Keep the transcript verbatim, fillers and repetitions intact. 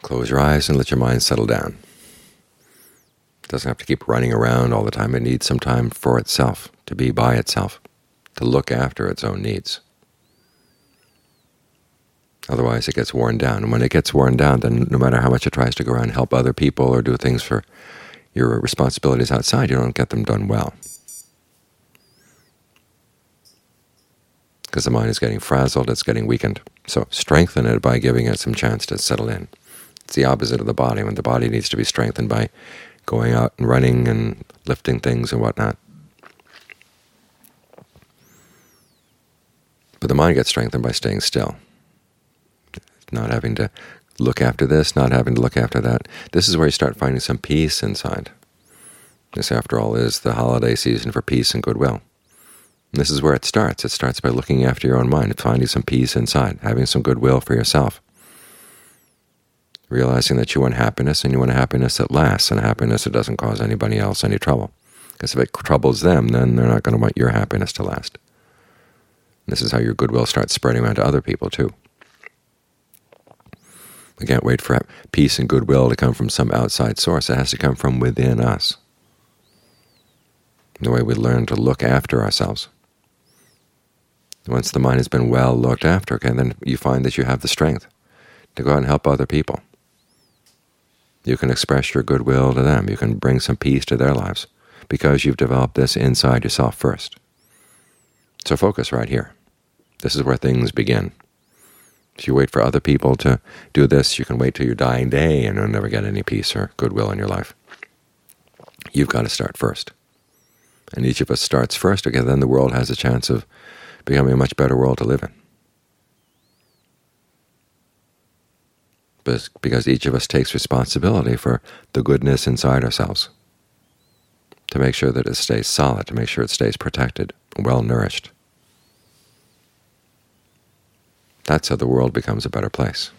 Close your eyes and let your mind settle down. It doesn't have to keep running around all the time. It needs some time for itself, to be by itself, to look after its own needs. Otherwise it gets worn down. And when it gets worn down, then no matter how much it tries to go around and help other people or do things for your responsibilities outside, you don't get them done well. Because the mind is getting frazzled, it's getting weakened. So strengthen it by giving it some chance to settle in. It's the opposite of the body, when the body needs to be strengthened by going out and running and lifting things and whatnot. But the mind gets strengthened by staying still, not having to look after this, not having to look after that. This is where you start finding some peace inside. This, after all, is the holiday season for peace and goodwill. And this is where it starts. It starts by looking after your own mind, finding some peace inside, having some goodwill for yourself, realizing that you want happiness, and you want a happiness that lasts, and a happiness that doesn't cause anybody else any trouble. Because if it troubles them, then they're not going to want your happiness to last. And this is how your goodwill starts spreading around to other people, too. We can't wait for peace and goodwill to come from some outside source. It has to come from within us. The way we learn to look after ourselves. Once the mind has been well looked after, okay, then you find that you have the strength to go out and help other people. You can express your goodwill to them. You can bring some peace to their lives because you've developed this inside yourself first. So focus right here. This is where things begin. If you wait for other people to do this, you can wait till your dying day and you'll never get any peace or goodwill in your life. You've got to start first. And each of us starts first, okay, then the world has a chance of becoming a much better world to live in. But because each of us takes responsibility for the goodness inside ourselves, to make sure that it stays solid, to make sure it stays protected, well-nourished. That's how the world becomes a better place.